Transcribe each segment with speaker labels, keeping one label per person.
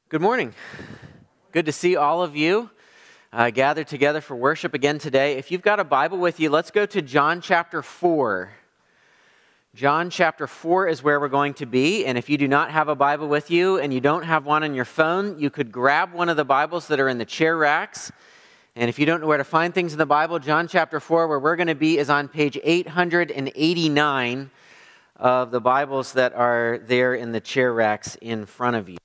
Speaker 1: Good morning. Good to see all of you gathered together for worship again today. If you've got a Bible with you, let's go to John chapter 4. John chapter 4 is where we're going to be, and if you do not have a Bible with you and you don't have one on your phone, you could grab one of the Bibles that are in the chair racks. And if you don't know where to find things in the Bible, John chapter 4, where we're going to be, is on page 889 of the Bibles that are there in the chair racks in front of you.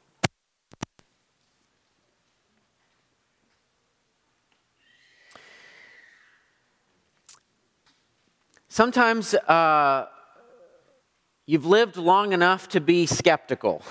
Speaker 1: Sometimes you've lived long enough to be skeptical.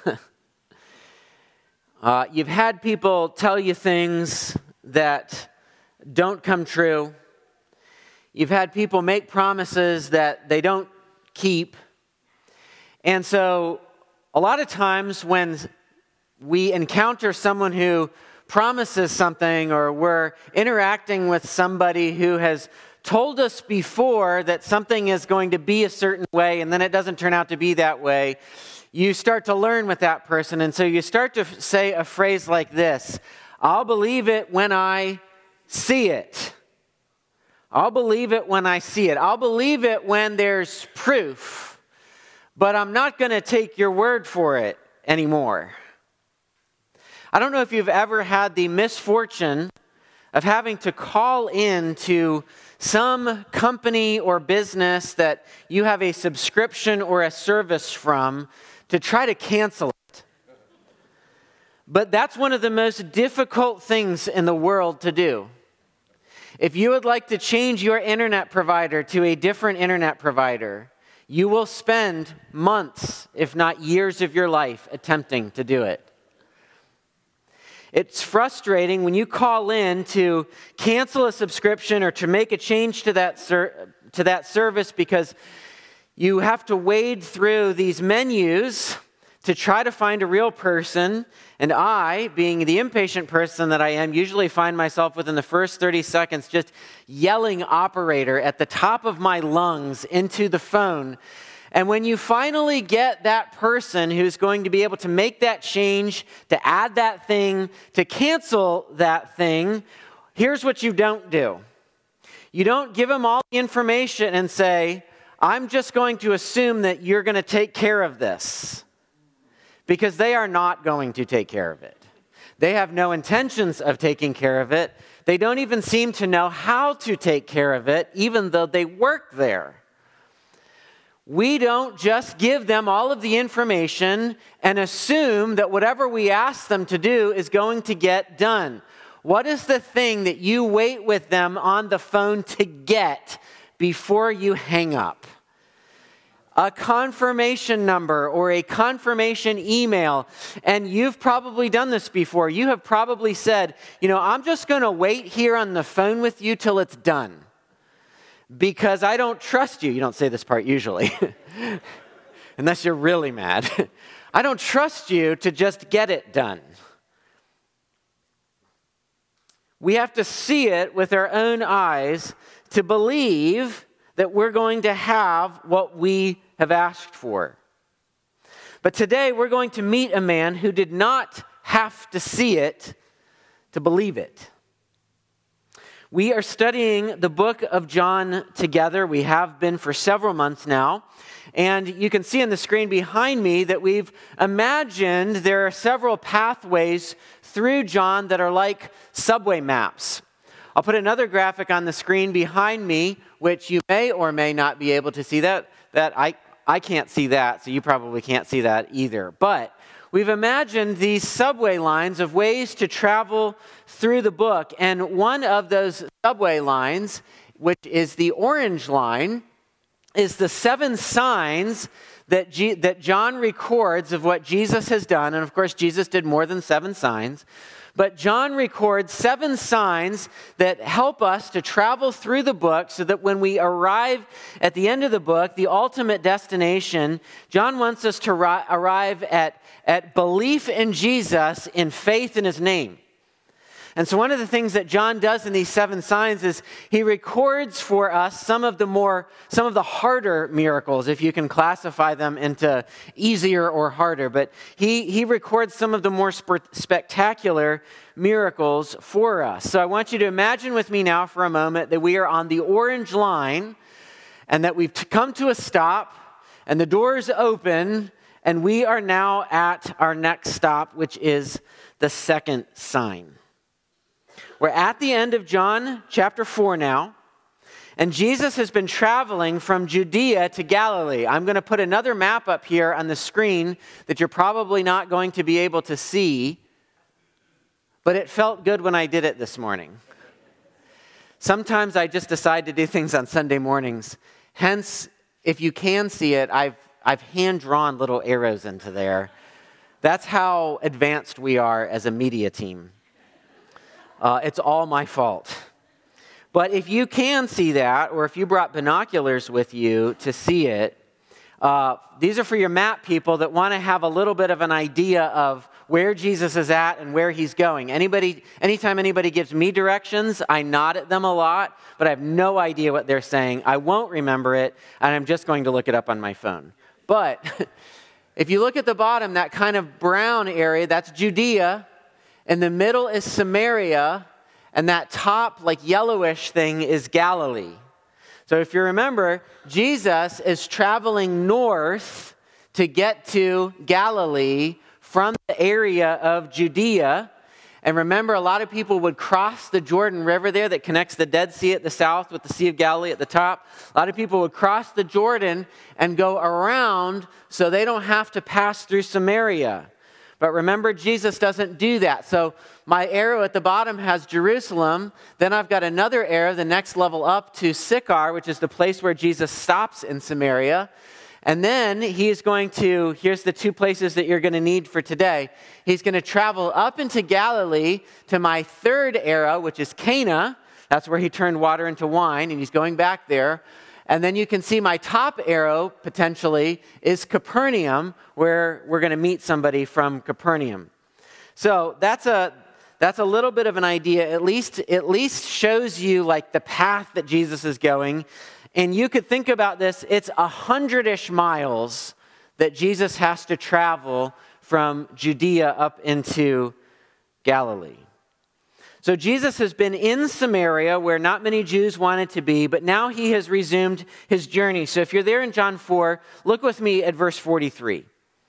Speaker 1: You've had people tell you things that don't come true. You've had people make promises that they don't keep. And so a lot of times when we encounter someone who promises something, or we're interacting with somebody who has told us before that something is going to be a certain way and then it doesn't turn out to be that way, you start to learn with that person. And so you start to say a phrase like this: I'll believe it when I see it. I'll believe it when I see it. I'll believe it when there's proof, but I'm not going to take your word for it anymore. I don't know if you've ever had the misfortune of having to call in to some company or business that you have a subscription or a service from to try to cancel it. But that's one of the most difficult things in the world to do. If you would like to change your internet provider to a different internet provider, you will spend months, if not years of your life attempting to do it. It's frustrating when you call in to cancel a subscription or to make a change to that service, because you have to wade through these menus to try to find a real person. And I, being the impatient person that I am, usually find myself within the first 30 seconds just yelling operator at the top of my lungs into the phone. And when you finally get that person who's going to be able to make that change, to add that thing, to cancel that thing, here's what you don't do. You don't give them all the information and say, I'm just going to assume that you're going to take care of this. Because they are not going to take care of it. They have no intentions of taking care of it. They don't even seem to know how to take care of it, even though they work there. We don't just give them all of the information and assume that whatever we ask them to do is going to get done. What is the thing that you wait with them on the phone to get before you hang up? A confirmation number or a confirmation email. And you've probably done this before. You have probably said, I'm just going to wait here on the phone with you till it's done, because I don't trust you. You don't say this part usually, unless you're really mad. I don't trust you to just get it done. We have to see it with our own eyes to believe that we're going to have what we have asked for. But today we're going to meet a man who did not have to see it to believe it. We are studying the book of John together. We have been for several months now. And you can see on the screen behind me that we've imagined there are several pathways through John that are like subway maps. I'll put another graphic on the screen behind me, which you may or may not be able to see. That I can't see that, so you probably can't see that either. But we've imagined these subway lines of ways to travel through the book. And one of those subway lines, which is the orange line, is the 7 signs that John records of what Jesus has done. And of course, Jesus did more than 7 signs. But John records 7 signs that help us to travel through the book so that when we arrive at the end of the book, the ultimate destination, John wants us to arrive at belief in Jesus, in faith in his name. And so one of the things that John does in these 7 signs is he records for us some of the harder miracles, if you can classify them into easier or harder. But he records some of the more spectacular miracles for us. So I want you to imagine with me now for a moment that we are on the orange line and that we've come to a stop and the doors open and we are now at our next stop, which is the second sign. We're at the end of John chapter 4 now, and Jesus has been traveling from Judea to Galilee. I'm going to put another map up here on the screen that you're probably not going to be able to see, but it felt good when I did it this morning. Sometimes I just decide to do things on Sunday mornings. Hence, if you can see it, I've hand-drawn little arrows into there. That's how advanced we are as a media team. It's all my fault. But if you can see that, or if you brought binoculars with you to see it, these are for your map people that want to have a little bit of an idea of where Jesus is at and where he's going. Anytime anybody gives me directions, I nod at them a lot, but I have no idea what they're saying. I won't remember it, and I'm just going to look it up on my phone. But if you look at the bottom, that kind of brown area, that's Judea. In the middle is Samaria, and that top, like yellowish thing is Galilee. So if you remember, Jesus is traveling north to get to Galilee from the area of Judea. And remember, a lot of people would cross the Jordan River there that connects the Dead Sea at the south with the Sea of Galilee at the top. A lot of people would cross the Jordan and go around so they don't have to pass through Samaria. But remember, Jesus doesn't do that. So my arrow at the bottom has Jerusalem. Then I've got another arrow, the next level up to Sychar, which is the place where Jesus stops in Samaria. And then he's going to, here's the 2 places that you're going to need for today. He's going to travel up into Galilee to my third arrow, which is Cana. That's where he turned water into wine, and he's going back there. And then you can see my top arrow, potentially, is Capernaum, where we're going to meet somebody from Capernaum. So that's a little bit of an idea. At least shows you like the path that Jesus is going. And you could think about this, it's 100-ish miles that Jesus has to travel from Judea up into Galilee. So Jesus has been in Samaria where not many Jews wanted to be, but now he has resumed his journey. So if you're there in John 4, look with me at verse 43.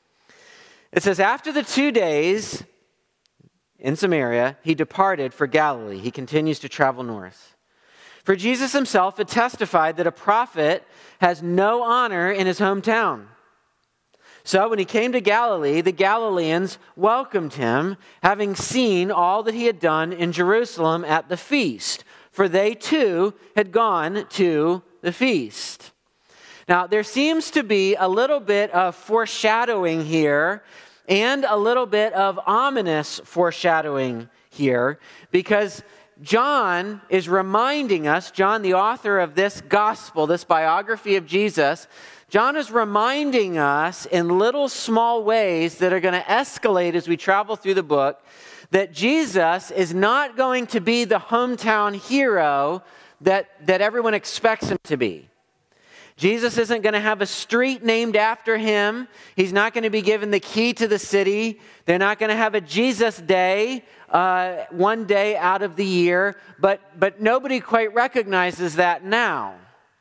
Speaker 1: It says, after the 2 days in Samaria, he departed for Galilee. He continues to travel north. For Jesus himself had testified that a prophet has no honor in his hometown. So when he came to Galilee, the Galileans welcomed him, having seen all that he had done in Jerusalem at the feast, for they too had gone to the feast. Now, there seems to be a little bit of foreshadowing here and a little bit of ominous foreshadowing here, because John is reminding us, John, the author of this gospel, this biography of Jesus, John is reminding us in little small ways that are going to escalate as we travel through the book that Jesus is not going to be the hometown hero that everyone expects him to be. Jesus isn't going to have a street named after him. He's not going to be given the key to the city. They're not going to have a Jesus Day one day out of the year, but nobody quite recognizes that now.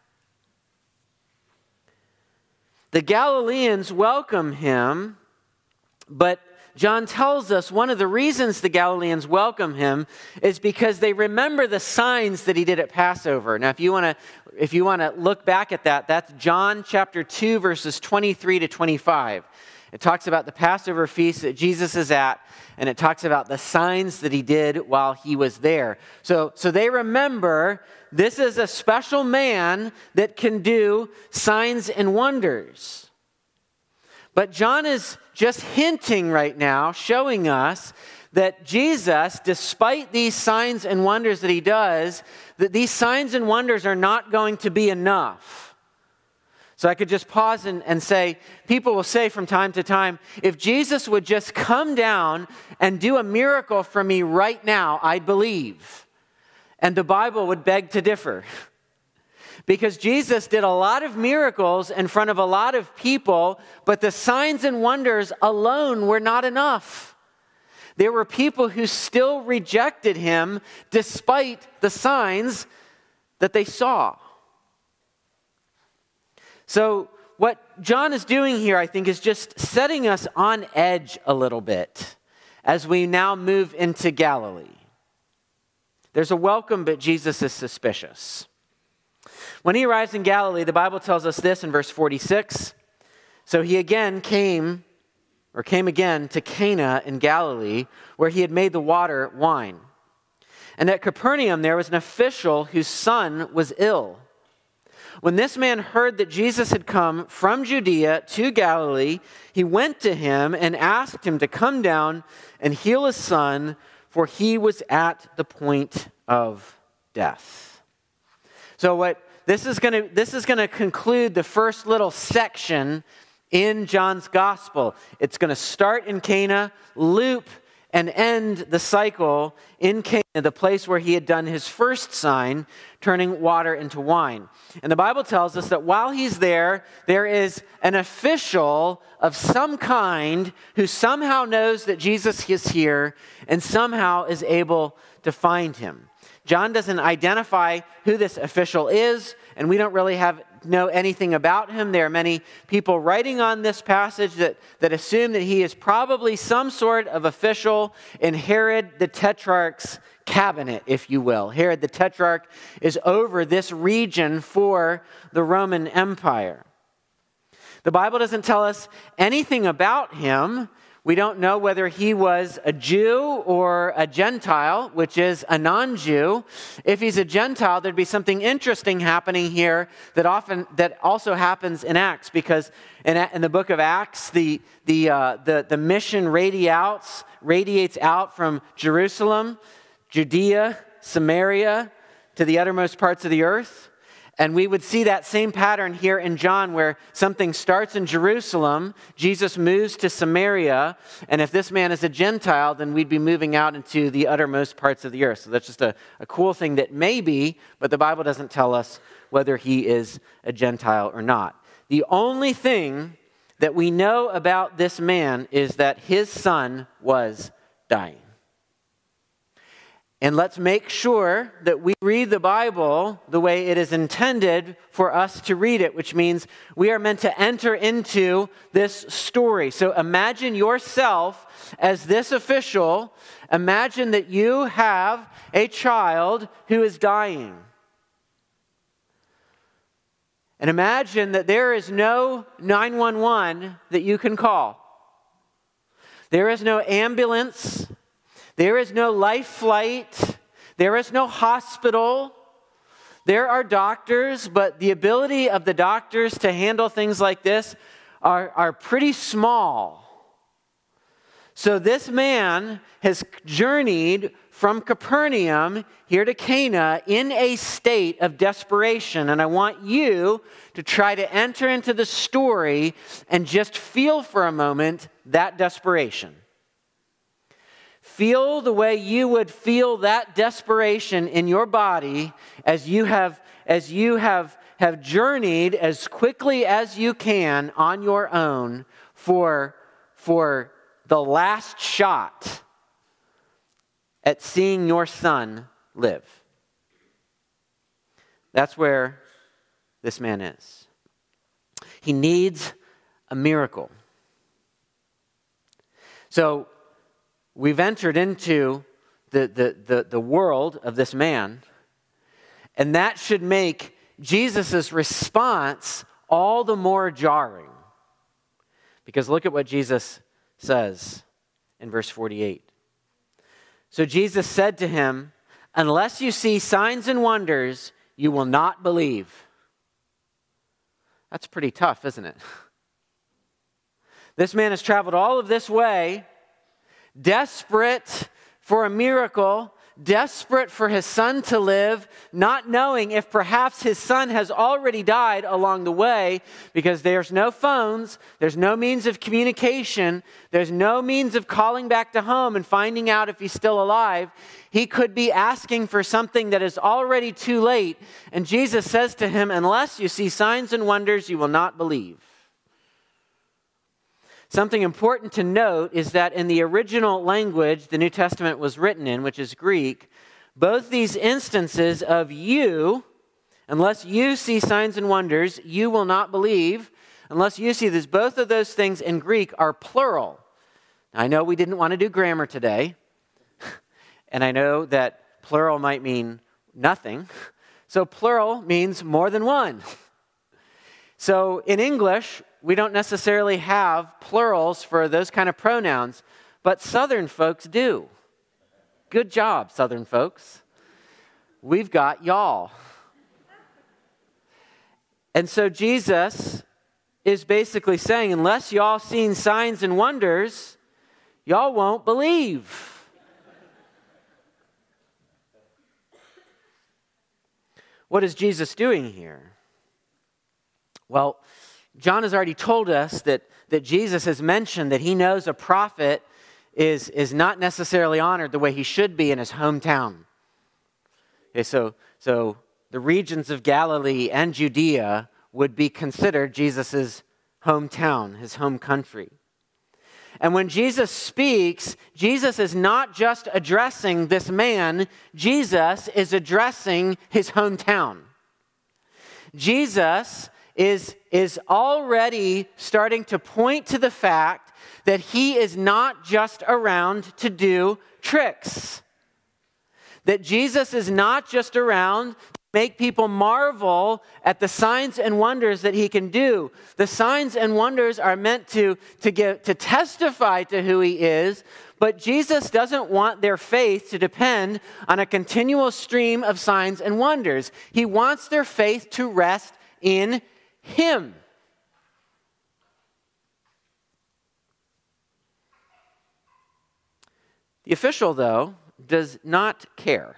Speaker 1: The Galileans welcome him, but John tells us one of the reasons the Galileans welcome him is because they remember the signs that he did at Passover. Now, if you want to look back at that, that's John chapter 2, verses 23 to 25. It talks about the Passover feast that Jesus is at, and it talks about the signs that he did while he was there. So they remember this is a special man that can do signs and wonders. But John is just hinting right now, showing us that Jesus, despite these signs and wonders that he does, that these signs and wonders are not going to be enough. So I could just pause and say, people will say from time to time, if Jesus would just come down and do a miracle for me right now, I'd believe. And the Bible would beg to differ. Because Jesus did a lot of miracles in front of a lot of people, but the signs and wonders alone were not enough. There were people who still rejected him despite the signs that they saw. So what John is doing here, I think, is just setting us on edge a little bit as we now move into Galilee. There's a welcome, but Jesus is suspicious. When he arrives in Galilee, the Bible tells us this in verse 46. So he again came again to Cana in Galilee, where he had made the water wine. And at Capernaum there was an official whose son was ill. When this man heard that Jesus had come from Judea to Galilee, he went to him and asked him to come down and heal his son, for he was at the point of death. So this is going to conclude the first little section in John's gospel. It's going to start in Cana, loop and end the cycle in Cana, the place where he had done his first sign, turning water into wine. And the Bible tells us that while he's there is an official of some kind who somehow knows that Jesus is here and somehow is able to find him. John doesn't identify who this official is, and we don't really know anything about him. There are many people writing on this passage that assume that he is probably some sort of official in Herod the Tetrarch's cabinet, if you will. Herod the Tetrarch is over this region for the Roman Empire. The Bible doesn't tell us anything about him. We don't know whether he was a Jew or a Gentile, which is a non-Jew. If he's a Gentile, there'd be something interesting happening here that also happens in Acts, because in the book of Acts, the mission radiates out from Jerusalem, Judea, Samaria, to the uttermost parts of the earth. And we would see that same pattern here in John, where something starts in Jerusalem, Jesus moves to Samaria, and if this man is a Gentile, then we'd be moving out into the uttermost parts of the earth. So that's just a cool thing that may be, but the Bible doesn't tell us whether he is a Gentile or not. The only thing that we know about this man is that his son was dying. And let's make sure that we read the Bible the way it is intended for us to read it, which means we are meant to enter into this story. So imagine yourself as this official. Imagine that you have a child who is dying. And imagine that there is no 911 that you can call. There is no ambulance. There is no life flight. There is no hospital. There are doctors, but the ability of the doctors to handle things like this are pretty small. So this man has journeyed from Capernaum here to Cana in a state of desperation. And I want you to try to enter into the story and just feel for a moment that desperation. Feel the way you would feel that desperation in your body as you have journeyed as quickly as you can on your own for the last shot at seeing your son live. That's where this man is. He needs a miracle. So we've entered into the world of this man, and that should make Jesus' response all the more jarring. Because look at what Jesus says in verse 48. So Jesus said to him, "Unless you see signs and wonders, you will not believe." That's pretty tough, isn't it? This man has traveled all of this way, desperate for a miracle, desperate for his son to live, not knowing if perhaps his son has already died along the way, because there's no phones, there's no means of communication, there's no means of calling back to home and finding out if he's still alive. He could be asking for something that is already too late. And Jesus says to him, unless you see signs and wonders, you will not believe. Something important to note is that in the original language the New Testament was written in, which is Greek, both these instances of you, unless you see signs and wonders, you will not believe. Unless you see this, both of those things in Greek are plural. Now, I know we didn't want to do grammar today, and I know that plural might mean nothing. So plural means more than one. So in English, we don't necessarily have plurals for those kind of pronouns, but Southern folks do. Good job, Southern folks. We've got y'all. And so Jesus is basically saying, unless y'all seen signs and wonders, y'all won't believe. What is Jesus doing here? Well, John has already told us that Jesus has mentioned that he knows a prophet is not necessarily honored the way he should be in his hometown. Okay, so the regions of Galilee and Judea would be considered Jesus' hometown, his home country. And when Jesus speaks, Jesus is not just addressing this man, Jesus is addressing his hometown. Jesus is already starting to point to the fact that he is not just around to do tricks. That Jesus is not just around to make people marvel at the signs and wonders that he can do. The signs and wonders are meant to testify to who he is, but Jesus doesn't want their faith to depend on a continual stream of signs and wonders. He wants their faith to rest in him. The official, though, does not care.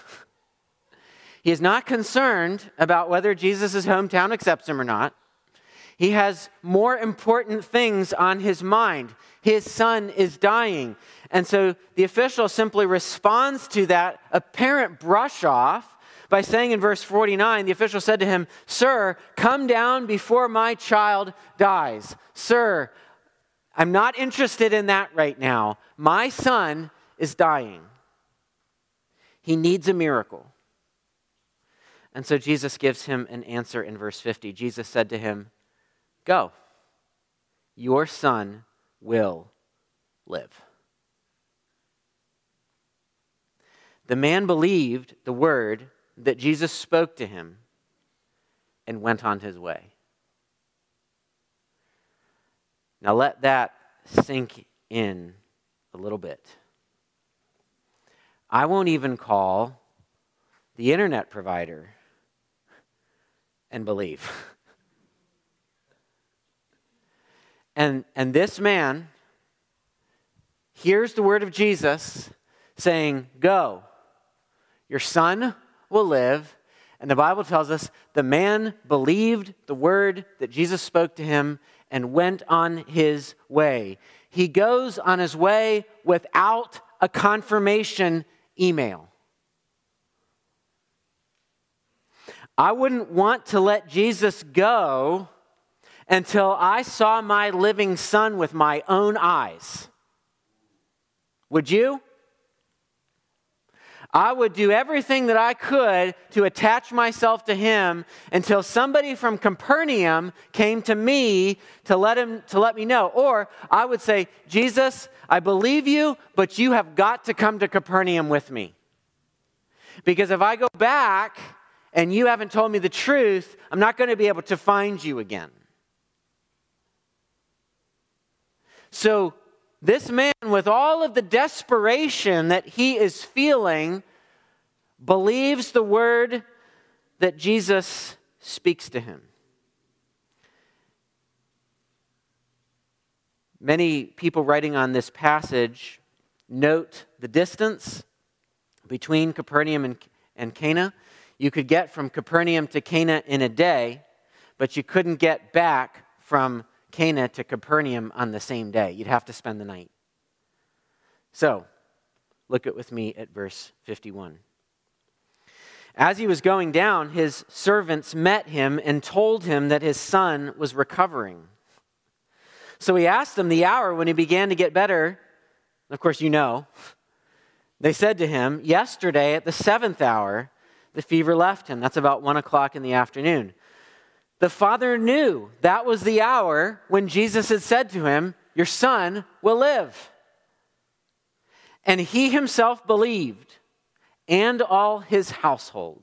Speaker 1: He is not concerned about whether Jesus' hometown accepts him or not. He has more important things on his mind. His son is dying. And so the official simply responds to that apparent brush off by saying in verse 49, the official said to him, "Sir, come down before my child dies." Sir, I'm not interested in that right now. My son is dying. He needs a miracle. And so Jesus gives him an answer in verse 50. Jesus said to him, "Go, your son will live." The man believed the word that Jesus spoke to him and went on his way. Now let that sink in a little bit. I won't even call the internet provider and believe. And this man hears the word of Jesus saying, "Go, your son will live." And the Bible tells us the man believed the word that Jesus spoke to him and went on his way. He goes on his way without a confirmation email. I wouldn't want to let Jesus go until I saw my living son with my own eyes. Would you? I would do everything that I could to attach myself to him until somebody from Capernaum came to me to let me know. Or I would say, "Jesus, I believe you, but you have got to come to Capernaum with me. Because if I go back and you haven't told me the truth, I'm not going to be able to find you again." So this man, with all of the desperation that he is feeling, believes the word that Jesus speaks to him. Many people writing on this passage note the distance between Capernaum and Cana. You could get from Capernaum to Cana in a day, but you couldn't get back from Cana to Capernaum on the same day. You'd have to spend the night. So, look with me at verse 51. As he was going down, his servants met him and told him that his son was recovering. So he asked them the hour when he began to get better. Of course, you know. They said to him, yesterday at the 7th hour, the fever left him. That's about 1 o'clock in the afternoon. The father knew that was the hour when Jesus had said to him, your son will live. And he himself believed, and all his household.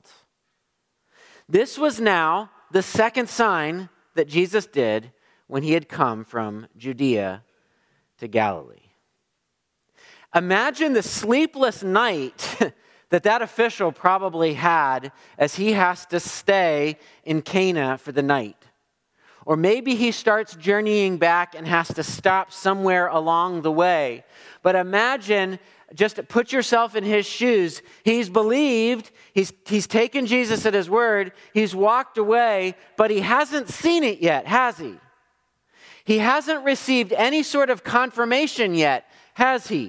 Speaker 1: This was now the second sign that Jesus did when he had come from Judea to Galilee. Imagine the sleepless night that official probably had as he has to stay in Cana for the night. Or maybe he starts journeying back and has to stop somewhere along the way. But imagine, just put yourself in his shoes. He's believed, he's taken Jesus at his word, he's walked away, but he hasn't seen it yet, has he? He hasn't received any sort of confirmation yet, has he?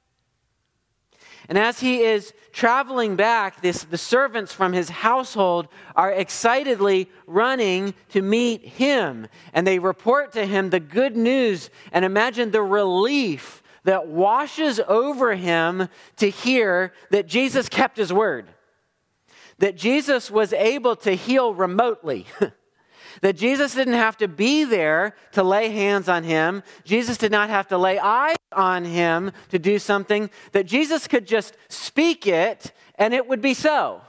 Speaker 1: And as he is traveling back, the servants from his household are excitedly running to meet him. And they report to him the good news. And imagine the relief that washes over him to hear that Jesus kept his word. That Jesus was able to heal remotely. That Jesus didn't have to be there to lay hands on him. Jesus did not have to lay eyes on him to do something. That Jesus could just speak it and it would be so.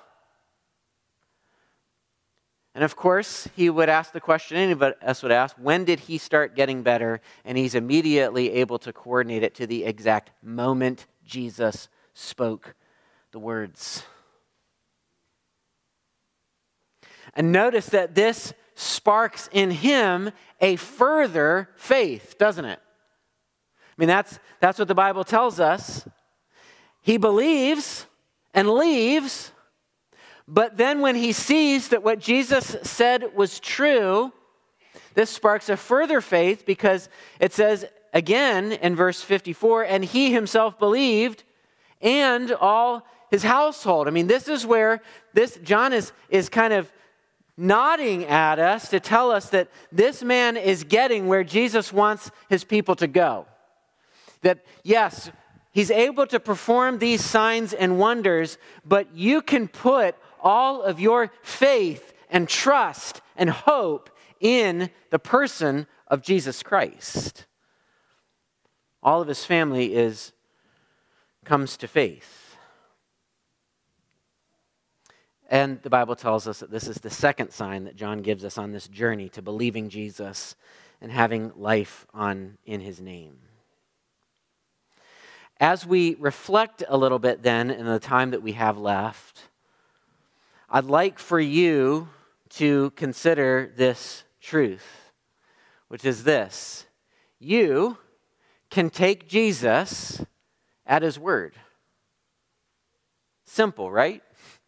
Speaker 1: And of course, he would ask the question any of us would ask, when did he start getting better? And he's immediately able to coordinate it to the exact moment Jesus spoke the words. And notice that this sparks in him a further faith, doesn't it? I mean, that's what the Bible tells us. He believes and leaves, but then when he sees that what Jesus said was true, this sparks a further faith because it says again in verse 54, and he himself believed and all his household. I mean, this is where John is kind of nodding at us to tell us that this man is getting where Jesus wants his people to go. That yes, he's able to perform these signs and wonders, but you can put all of your faith and trust and hope in the person of Jesus Christ. All of his family comes to faith. And the Bible tells us that this is the second sign that John gives us on this journey to believing Jesus and having life in his name. As we reflect a little bit then in the time that we have left, I'd like for you to consider this truth, which is this: you can take Jesus at his word. Simple, right?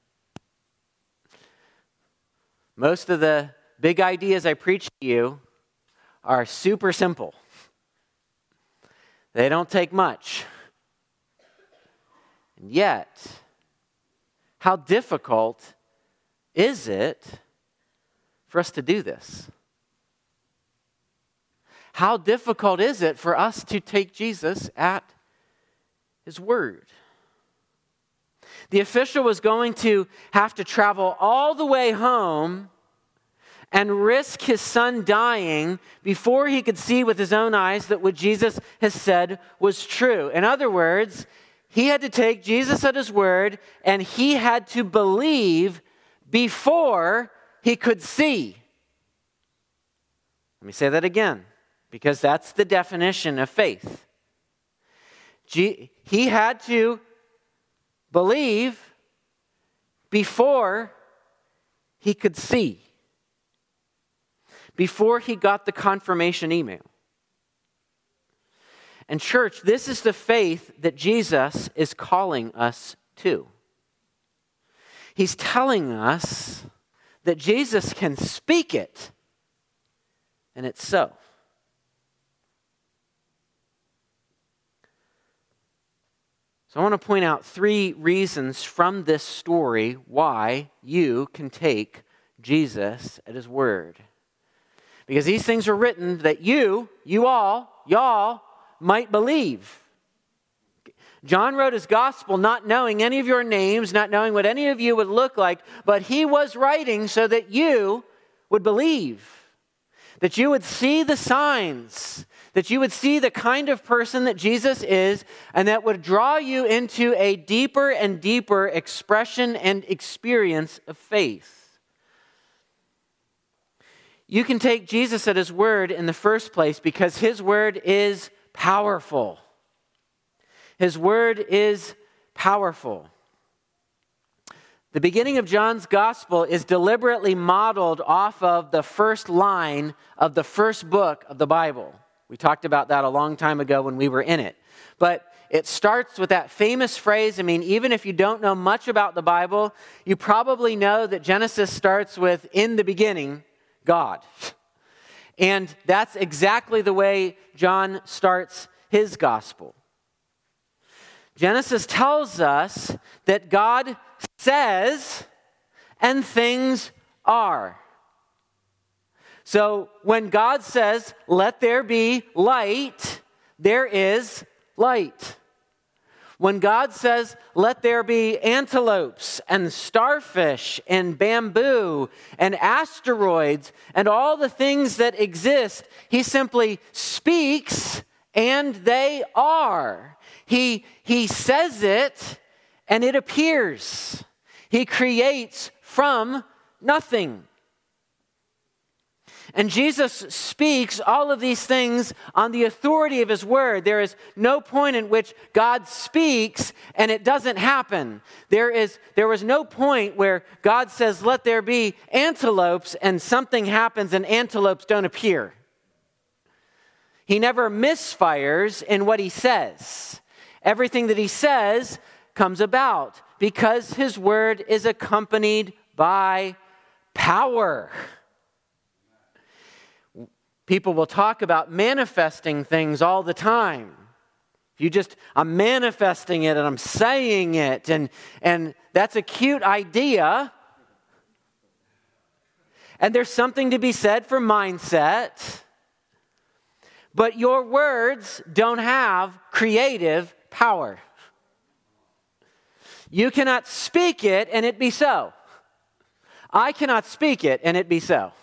Speaker 1: Most of the big ideas I preach to you are super simple. They don't take much. And yet, how difficult is it for us to do this? How difficult is it for us to take Jesus at his word? The official was going to have to travel all the way home and risk his son dying before he could see with his own eyes that what Jesus has said was true. In other words, he had to take Jesus at his word, and he had to believe before he could see. Let me say that again, because that's the definition of faith. He had to believe before he could see, before he got the confirmation email. And church, this is the faith that Jesus is calling us to. He's telling us that Jesus can speak it, and it's so. So I want to point out 3 reasons from this story why you can take Jesus at his word. Because these things were written that y'all might believe. John wrote his gospel not knowing any of your names, not knowing what any of you would look like, but he was writing so that you would believe, that you would see the signs, that you would see the kind of person that Jesus is, and that would draw you into a deeper and deeper expression and experience of faith. You can take Jesus at his word in the first place because his word is powerful. His word is powerful. The beginning of John's gospel is deliberately modeled off of the first line of the first book of the Bible. We talked about that a long time ago when we were in it. But it starts with that famous phrase. I mean, even if you don't know much about the Bible, you probably know that Genesis starts with, "In the beginning, God." And that's exactly the way John starts his gospel. Genesis tells us that God says and things are. So when God says, "Let there be light," there is light. When God says, "Let there be antelopes and starfish and bamboo and asteroids and all the things that exist," he simply speaks and they are. He says it and it appears. He creates from nothing. And Jesus speaks all of these things on the authority of his word. There is no point in which God speaks and it doesn't happen. There was no point where God says, "Let there be antelopes," and something happens and antelopes don't appear. He never misfires in what he says. Everything that he says comes about because his word is accompanied by power. People will talk about manifesting things all the time. I'm manifesting it and I'm saying it, and that's a cute idea. And there's something to be said for mindset. But your words don't have creative power. You cannot speak it and it be so. I cannot speak it and it be so.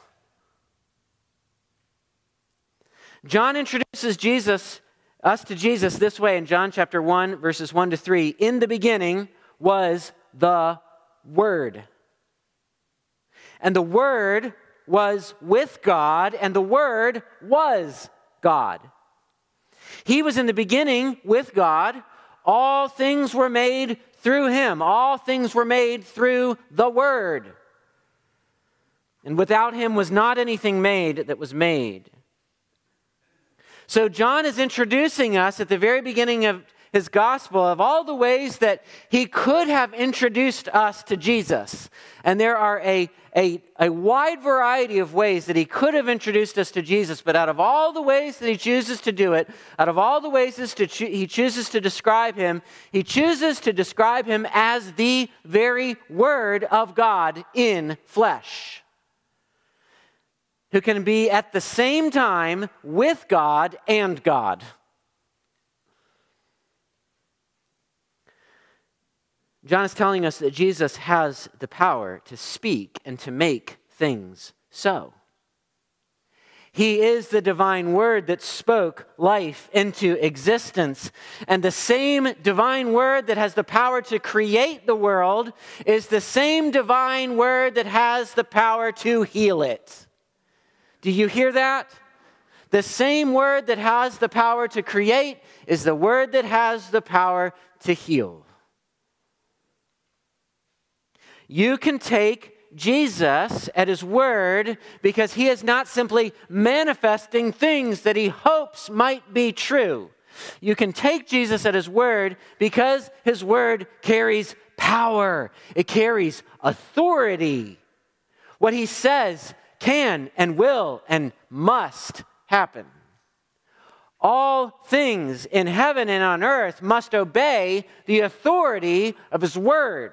Speaker 1: John introduces us to Jesus this way in John chapter 1, verses 1 to 3. "In the beginning was the Word. And the Word was with God, and the Word was God. He was in the beginning with God. All things were made through him. All things were made through the Word. And without him was not anything made that was made." So John is introducing us at the very beginning of his gospel of all the ways that he could have introduced us to Jesus. And there are a wide variety of ways that he could have introduced us to Jesus, but out of all the ways that he chooses to do it, out of all the ways he chooses to describe him, he chooses to describe him as the very Word of God in flesh, who can be at the same time with God and God. John is telling us that Jesus has the power to speak and to make things so. He is the divine Word that spoke life into existence. And the same divine Word that has the power to create the world is the same divine Word that has the power to heal it. Do you hear that? The same Word that has the power to create is the Word that has the power to heal. You can take Jesus at his word because he is not simply manifesting things that he hopes might be true. You can take Jesus at his word because his word carries power. It carries authority. What he says can and will and must happen. All things in heaven and on earth must obey the authority of his word.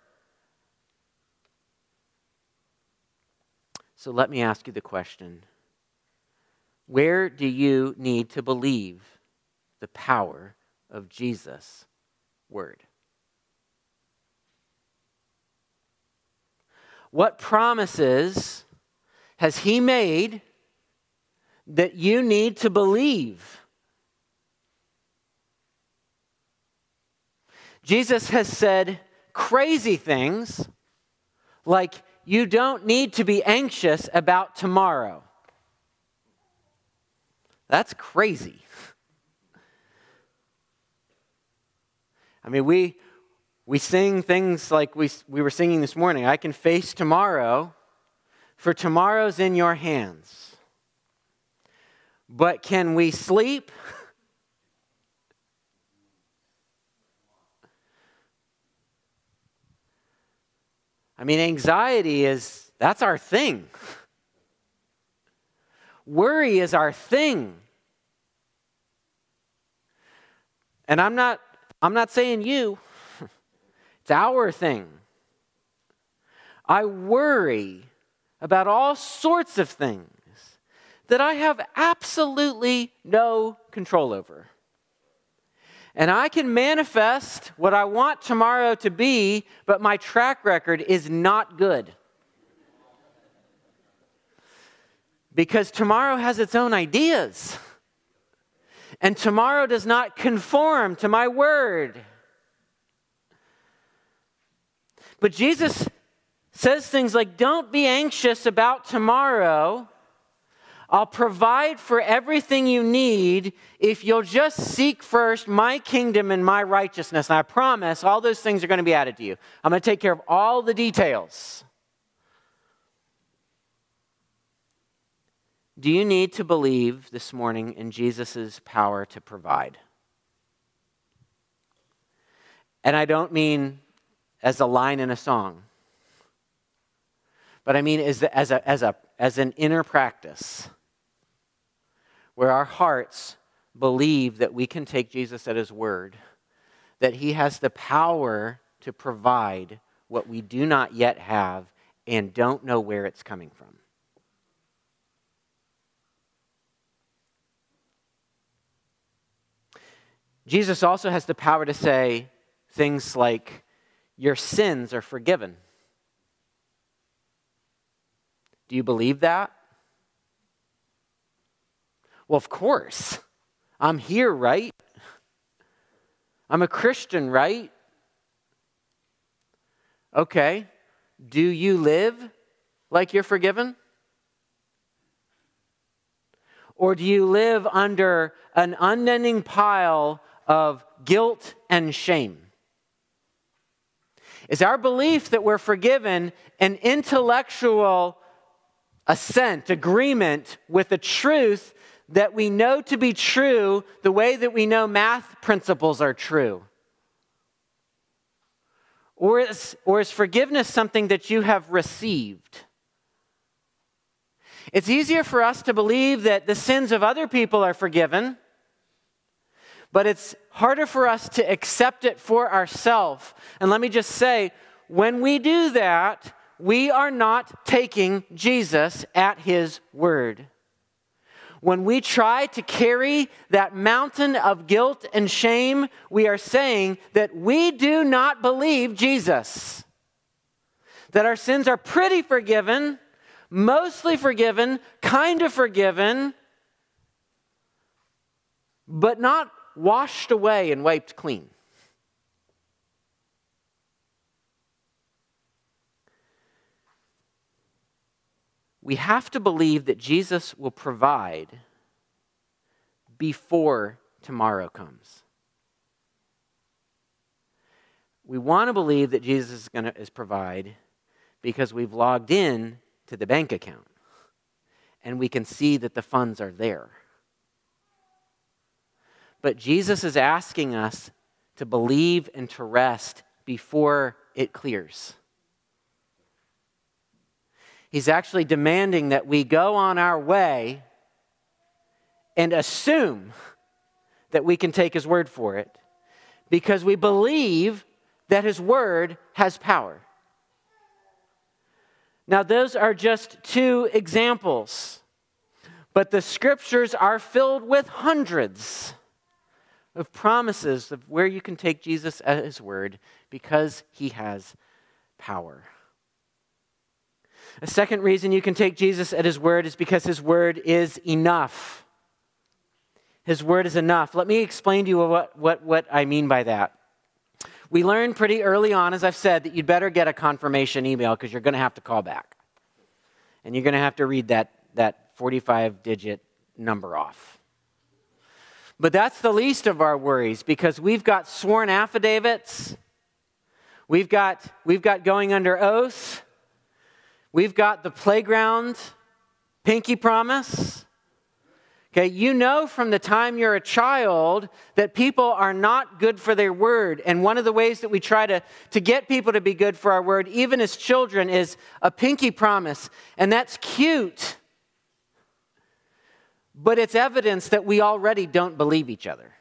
Speaker 1: So let me ask you the question. Where do you need to believe the power of Jesus' word? What promises has he made that you need to believe? Jesus has said crazy things like, you don't need to be anxious about tomorrow. That's crazy. I mean, we sing things like we were singing this morning. I can face tomorrow, for tomorrow's in your hands. But can we sleep? I mean, anxiety that's our thing. Worry is our thing. And I'm not saying you. It's our thing. I worry about all sorts of things that I have absolutely no control over. And I can manifest what I want tomorrow to be, but my track record is not good. Because tomorrow has its own ideas. And tomorrow does not conform to my word. But Jesus says things like, don't be anxious about tomorrow. I'll provide for everything you need if you'll just seek first my kingdom and my righteousness. And I promise all those things are going to be added to you. I'm going to take care of all the details. Do you need to believe this morning in Jesus' power to provide? And I don't mean as a line in a song, but I mean as an inner practice where our hearts believe that we can take Jesus at his word, that he has the power to provide what we do not yet have and don't know where it's coming from. Jesus also has the power to say things like, your sins are forgiven. Do you believe that? Well, of course. I'm here, right? I'm a Christian, right? Okay. Do you live like you're forgiven? Or do you live under an unending pile of guilt and shame? Is our belief that we're forgiven an intellectual assent, agreement with the truth that we know to be true the way that we know math principles are true? Or is forgiveness something that you have received? It's easier for us to believe that the sins of other people are forgiven, but it's harder for us to accept it for ourselves. And let me just say, when we do that, we are not taking Jesus at his word. When we try to carry that mountain of guilt and shame, we are saying that we do not believe Jesus. That our sins are pretty forgiven, mostly forgiven, kind of forgiven, but not washed away and wiped clean. We have to believe that Jesus will provide before tomorrow comes. We want to believe that Jesus is provide because we've logged in to the bank account and we can see that the funds are there. But Jesus is asking us to believe and to rest before it clears. He's actually demanding that we go on our way and assume that we can take his word for it because we believe that his word has power. Now, those are just two examples, but the scriptures are filled with hundreds of promises of where you can take Jesus at his word because he has power. A second reason you can take Jesus at his word is because his word is enough. His word is enough. Let me explain to you what I mean by that. We learned pretty early on, as I've said, that you'd better get a confirmation email because you're going to have to call back. And you're going to have to read that 45-digit number off. But that's the least of our worries because we've got sworn affidavits. We've got going under oath. We've got the playground pinky promise. Okay, you know from the time you're a child that people are not good for their word. And one of the ways that we try to get people to be good for our word, even as children, is a pinky promise. And that's cute. But it's evidence that we already don't believe each other.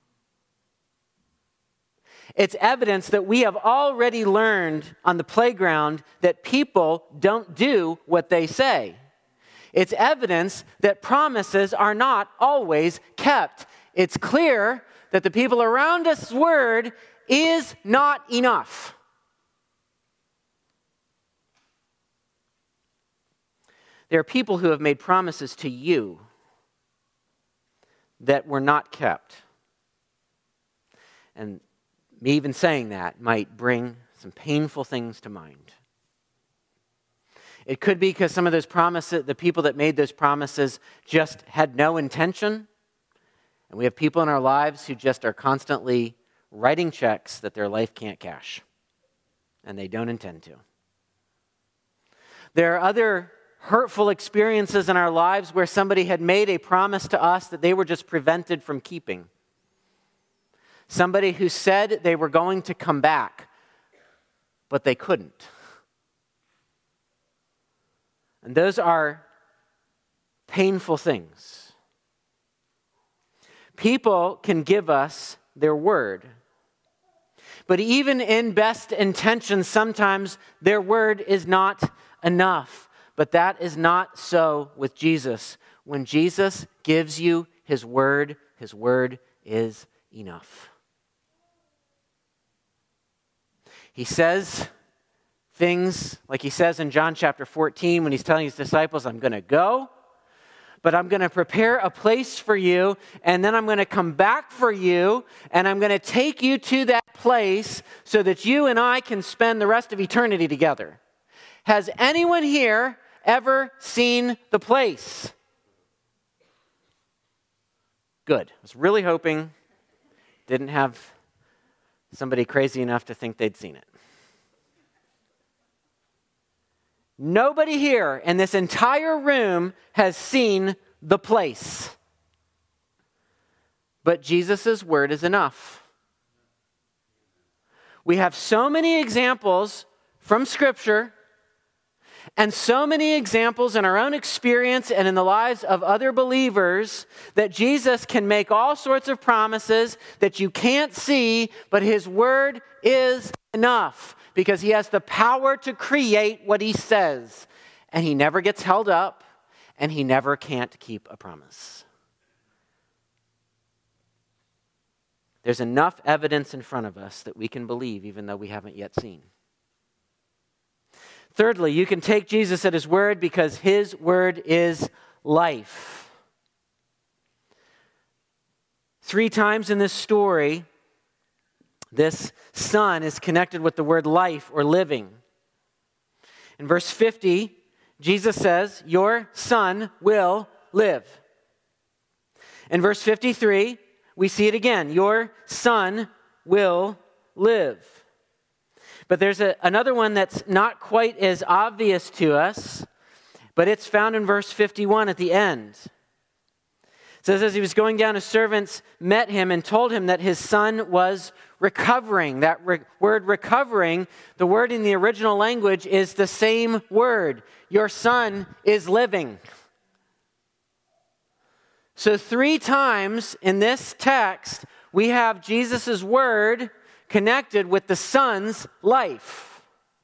Speaker 1: It's evidence that we have already learned on the playground that people don't do what they say. It's evidence that promises are not always kept. It's clear that the people around us' word is not enough. There are people who have made promises to you that were not kept. And me even saying that might bring some painful things to mind. It could be because some of those promises, the people that made those promises just had no intention. And we have people in our lives who just are constantly writing checks that their life can't cash. And they don't intend to. There are other hurtful experiences in our lives where somebody had made a promise to us that they were just prevented from keeping. Somebody who said they were going to come back, but they couldn't. And those are painful things. People can give us their word. But even in best intentions, sometimes their word is not enough. But that is not so with Jesus. When Jesus gives you his word is enough. He says things like he says in John chapter 14 when he's telling his disciples, I'm going to go, but I'm going to prepare a place for you, and then I'm going to come back for you, and I'm going to take you to that place so that you and I can spend the rest of eternity together. Has anyone here ever seen the place? Good. I was really hoping didn't have somebody crazy enough to think they'd seen it. Nobody here in this entire room has seen the place. But Jesus' word is enough. We have so many examples from Scripture and so many examples in our own experience and in the lives of other believers that Jesus can make all sorts of promises that you can't see, but his word is enough because he has the power to create what he says. And he never gets held up, and he never can't keep a promise. There's enough evidence in front of us that we can believe even though we haven't yet seen. Thirdly, you can take Jesus at his word because his word is life. 3 times in this story, this son is connected with the word life or living. In verse 50, Jesus says, your son will live. In verse 53, we see it again. Your son will live. But there's another one that's not quite as obvious to us, but it's found in verse 51 at the end. It says, as he was going down, his servants met him and told him that his son was recovering. That word recovering, the word in the original language is the same word. Your son is living. So 3 times in this text, we have Jesus' word connected with the son's life.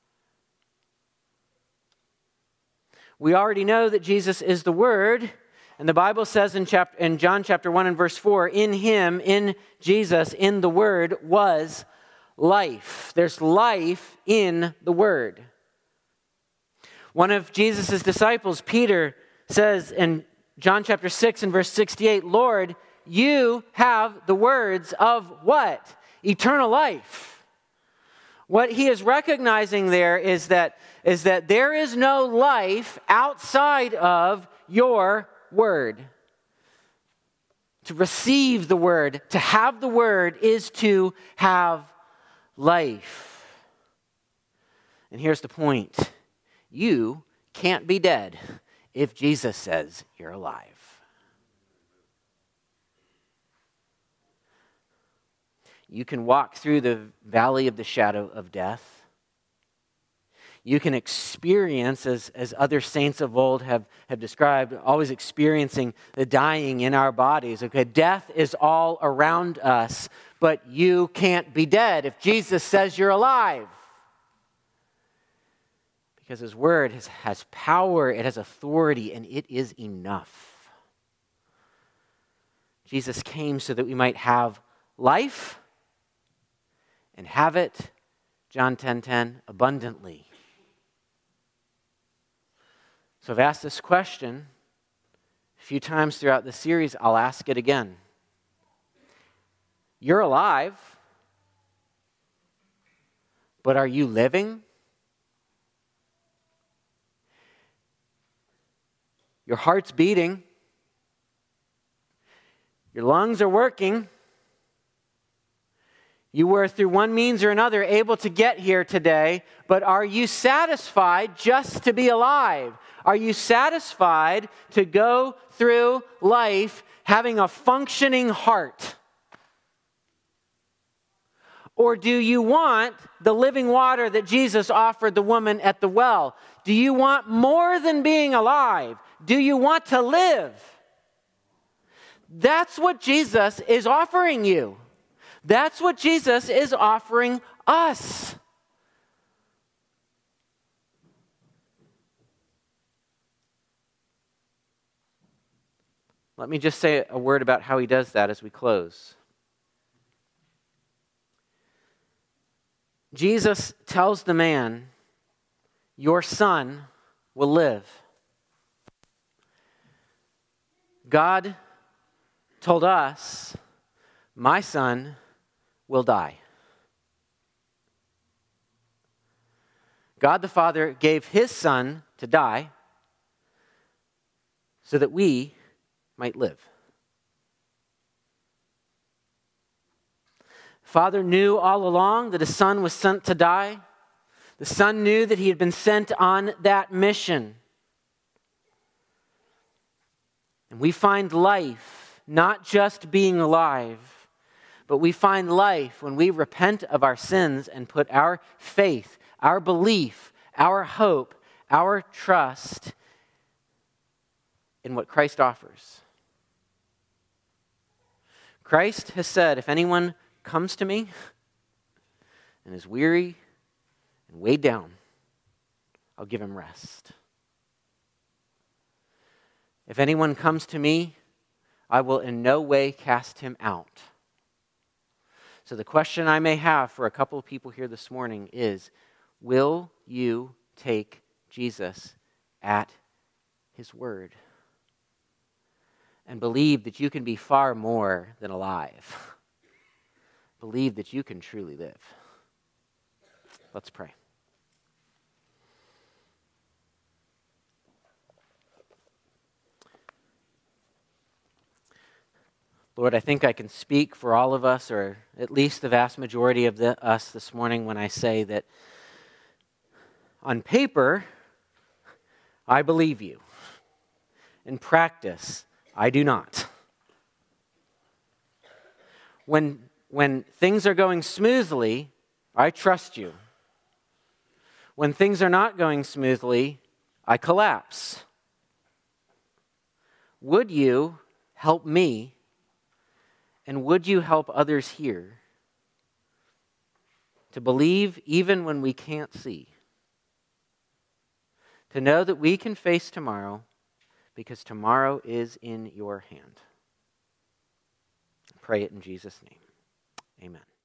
Speaker 1: We already know that Jesus is the word. And the Bible says in John chapter 1 and verse 4, in him, in Jesus, in the Word was life. There's life in the Word. One of Jesus' disciples, Peter, says in John chapter 6 and verse 68, Lord, you have the words of what? Eternal life. What he is recognizing there is that there is no life outside of your word. To receive the word, to have the word, is to have life. And here's the point. You can't be dead if Jesus says you're alive. You can walk through the valley of the shadow of death. You can experience, as other saints of old have described, always experiencing the dying in our bodies. Okay, death is all around us, but you can't be dead if Jesus says you're alive. Because his word has power, it has authority, and it is enough. Jesus came so that we might have life and have it, John 10:10, abundantly. So I've asked this question a few times throughout the series. I'll ask it again. You're alive, but are you living? Your heart's beating. Your lungs are working. You were, through one means or another, able to get here today, but are you satisfied just to be alive? Are you satisfied to go through life having a functioning heart? Or do you want the living water that Jesus offered the woman at the well? Do you want more than being alive? Do you want to live? That's what Jesus is offering you. That's what Jesus is offering us. Let me just say a word about how he does that as we close. Jesus tells the man, your son will live. God told us, my son will die. God the Father gave his son to die so that we might live. Father knew all along that his son was sent to die. The son knew that he had been sent on that mission. And we find life, not just being alive, but we find life when we repent of our sins and put our faith, our belief, our hope, our trust in what Christ offers. Christ has said, if anyone comes to me and is weary and weighed down, I'll give him rest. If anyone comes to me, I will in no way cast him out. So the question I may have for a couple of people here this morning is, will you take Jesus at his word and believe that you can be far more than alive? Believe that you can truly live. Let's pray. Lord, I think I can speak for all of us, or at least the vast majority of us this morning, when I say that on paper, I believe you. In practice, I do not. When things are going smoothly, I trust you. When things are not going smoothly, I collapse. Would you help me, and would you help others here to believe even when we can't see? To know that we can face tomorrow because tomorrow is in your hand. Pray it in Jesus' name. Amen.